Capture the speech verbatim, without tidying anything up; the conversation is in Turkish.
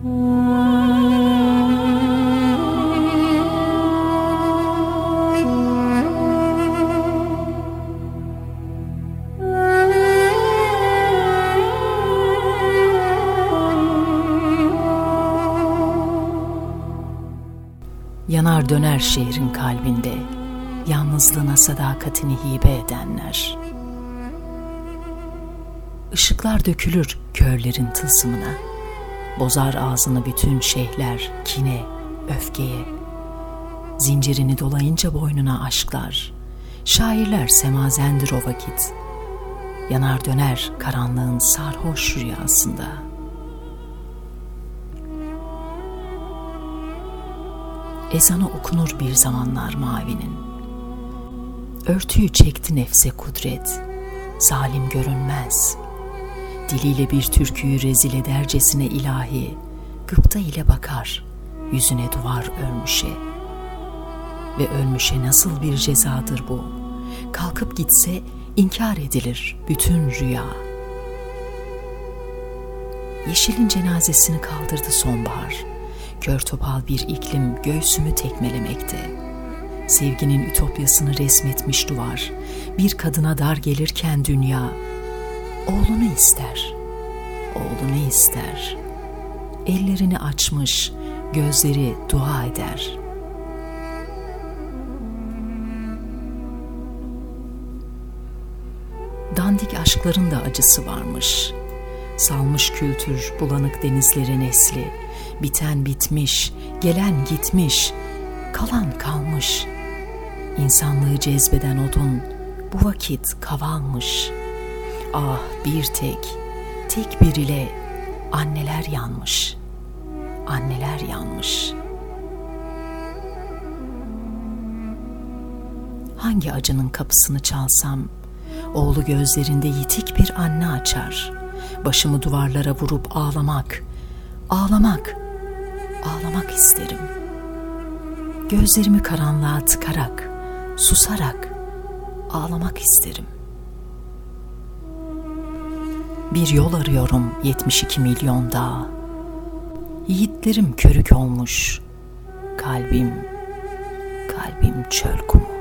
Yanar döner şehrin kalbinde, yalnızlığına sadakatini hibe edenler. Işıklar dökülür körlerin tılsımına, bozar ağzını bütün şeyhler kine, öfkeye. Zincirini dolayınca boynuna aşklar, şairler semazendir o vakit. Yanar döner karanlığın sarhoş rüyasında. Ezanı okunur bir zamanlar mavinin. Örtüyü çekti nefse kudret, zalim görünmez. Diliyle bir türküyü rezil edercesine ilahi, gıpta ile bakar yüzüne duvar ölmüşe. Ve ölmüşe nasıl bir cezadır bu? Kalkıp gitse inkar edilir bütün rüya. Yeşilin cenazesini kaldırdı sonbahar. Kör topal bir iklim göğsümü tekmelemekte. Sevginin ütopyasını resmetmiş duvar, bir kadına dar gelirken dünya, oğlunu ister, oğlunu ister. Ellerini açmış, gözleri dua eder. Dandik aşkların da acısı varmış. Salmış kültür bulanık denizlerin nesli. Biten bitmiş, gelen gitmiş, kalan kalmış. İnsanlığı cezbeden odun bu vakit kavalmış. Ah bir tek, tek bir ile anneler yanmış, anneler yanmış. Hangi acının kapısını çalsam, oğlu gözlerinde yitik bir anne açar. Başımı duvarlara vurup ağlamak, ağlamak, ağlamak isterim. Gözlerimi karanlığa tıkarak, susarak ağlamak isterim. Bir yol arıyorum yetmiş iki milyon dağ. Yiğitlerim körük olmuş. Kalbim, kalbim çöl kumu.